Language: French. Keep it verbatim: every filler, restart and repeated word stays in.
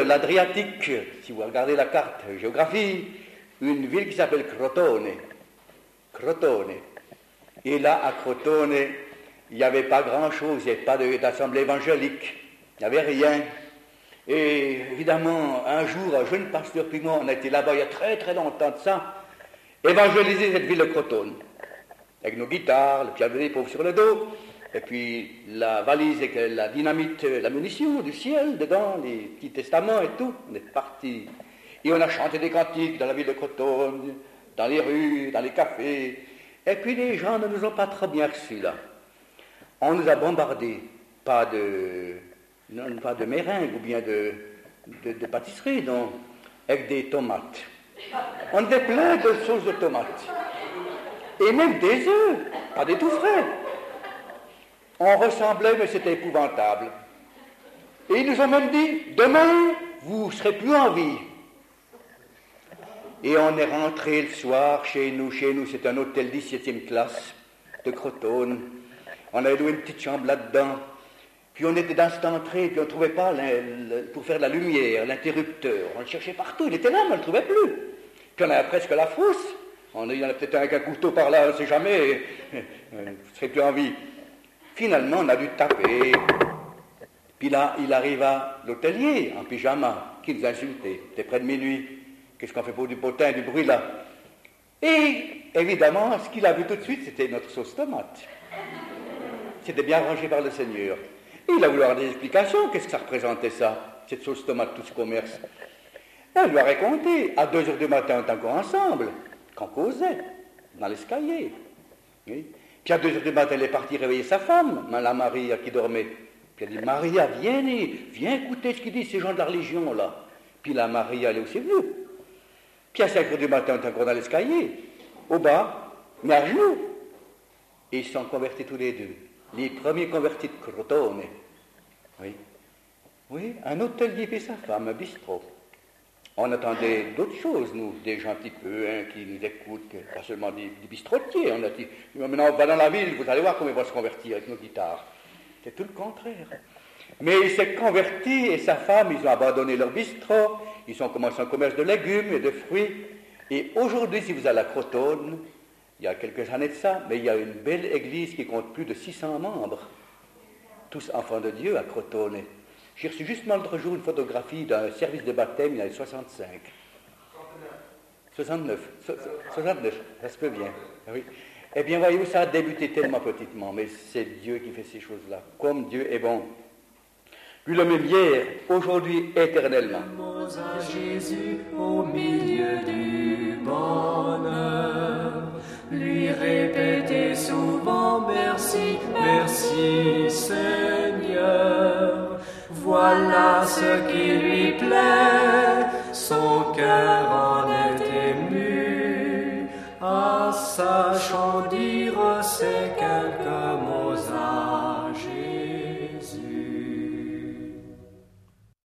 l'Adriatique, si vous regardez la carte géographie, une ville qui s'appelle Crotone. Crotone. Et là, à Crotone, il n'y avait pas grand-chose, il n'y avait pas d'assemblée évangélique, il n'y avait rien. Et évidemment, un jour, un jeune pasteur puis moi, on a été là-bas il y a très très longtemps de ça, évangéliser cette ville de Crotone, avec nos guitares, le piano des pauvres sur le dos, et puis la valise avec la dynamite, la munition du ciel dedans, les petits testaments et tout. On est partis. Et on a chanté des cantiques dans la ville de Crotone, dans les rues, dans les cafés. Et puis les gens ne nous ont pas trop bien reçus là. On nous a bombardés, pas de, non, pas de meringues ou bien de, de, de pâtisserie, non, avec des tomates. On était plein de sauces de tomates. Et même des œufs, pas des tout frais. On ressemblait, mais c'était épouvantable. Et ils nous ont même dit, demain, vous ne serez plus en vie. Et on est rentré le soir chez nous. Chez nous, c'est un hôtel dix-septième classe de Crotone. On avait loué une petite chambre là-dedans. Puis on était dans cette entrée, puis on ne trouvait pas, pour faire de la lumière, l'interrupteur. On le cherchait partout, il était là, mais on ne le trouvait plus. Puis on avait presque la frousse. On a, il y en a peut-être un avec un couteau par là, on ne sait jamais. Vous ne serez plus en vie. Finalement, on a dû taper. Puis là, il arriva l'hôtelier en pyjama, qui nous insultait. C'était près de minuit. Qu'est-ce qu'on fait pour du potin, du bruit là? Et évidemment, ce qu'il a vu tout de suite, c'était notre sauce tomate. C'était bien rangé par le Seigneur. Et il a voulu avoir des explications. Qu'est-ce que ça représentait ça, cette sauce tomate, tout ce commerce? Et on lui a raconté. À deux heures du matin, on était encore ensemble, qu'on causait, dans l'escalier. Oui. Puis à deux heures du matin, elle est partie réveiller sa femme, la Maria qui dormait. Puis elle dit, Maria, viens, viens écouter ce qu'ils disent ces gens de la religion là. Puis la Maria, elle est aussi venue. Puis à cinq heures du matin, on est encore dans l'escalier, au bas, mais à genoux. Et ils sont convertis tous les deux. Les premiers convertis de Crotone. Oui. Oui, un hôtelier et sa femme, un bistrot. On attendait d'autres choses, nous, des gens un petit peu hein, qui nous écoutent, pas seulement des, des bistrotiers. On a dit, maintenant on va dans la ville, vous allez voir comment ils vont se convertir avec nos guitares. C'est tout le contraire. Mais il s'est converti et sa femme, ils ont abandonné leur bistrot, ils ont commencé un commerce de légumes et de fruits. Et aujourd'hui, si vous allez à Crotone, il y a quelques années de ça, mais il y a une belle église qui compte plus de six cents membres, tous enfants de Dieu à Crotone. J'ai reçu justement l'autre jour une photographie d'un service de baptême, il y en avait soixante-cinq. soixante-neuf. soixante-neuf, ça se peut bien. Oui. Eh bien, voyez-vous, ça a débuté tellement petitement, mais c'est Dieu qui fait ces choses-là. Comme Dieu est bon. Lui le même hier, aujourd'hui, éternellement. À Jésus au milieu du bonheur, lui répéter souvent merci, merci Seigneur. Voilà ce qui lui plaît, son cœur en est ému, à sachant dire c'est quelques mots.